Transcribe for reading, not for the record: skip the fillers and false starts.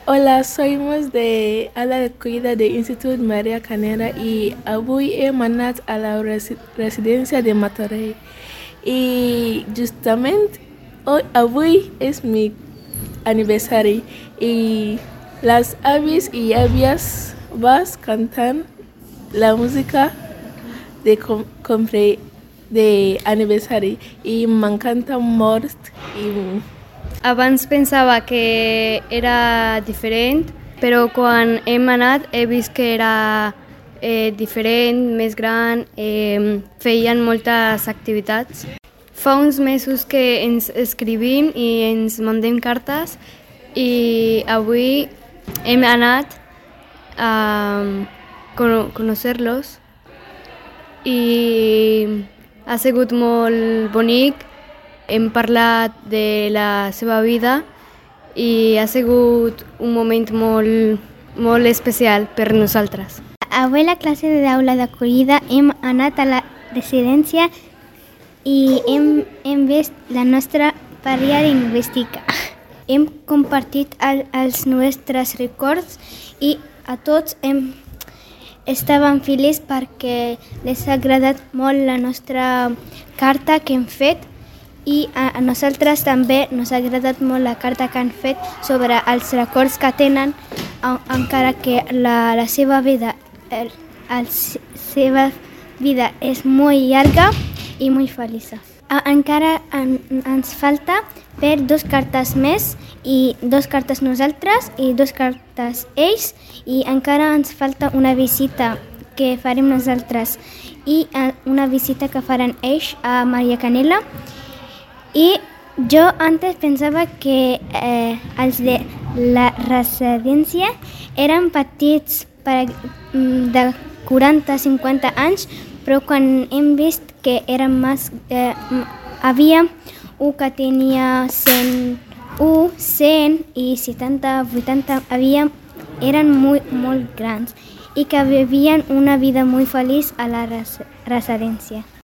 Hola, somos de ala d'acollida de l'Institut Maria Canera i avui hem anat a la residència de Martorell. I justament avui és mi aniversari i les avis i àvies vas cantant la música de aniversari i m'encanta molt i Abans pensava que era diferent, però quan hem anat he vist que era diferent, més gran, feien moltes activitats. Fa uns mesos que ens escrivim i ens mandem cartes i avui hem anat a conèixer-los i ha sigut molt bonic. Hem parlat de la seva vida i ha sigut un moment molt especial per nosaltres. Avui a la classe d'aula d'acollida hem anat a la residència i hem vist la nostra parella lingüística. Hem compartit els nostres records i a tots estàvem feliços perquè les ha agradat molt la nostra carta que hem fet i a nosaltres també ens ha agradat molt la carta que han fet sobre els records que tenen, encara que la seva vida és molt llarga i molt feliç. Encara ens falta fer 2 cartes més i 2 cartes nosaltres i 2 cartes ells i encara ens falta una visita que farem nosaltres i una visita que faran ells a Maria Canela. I jo antes pensava que els de la residència eren petits de 40-50 anys, però quan hem vist que eren més, havia un que tenia 100 i 70-80, eren molt grans i que vivien una vida molt feliç a la residència.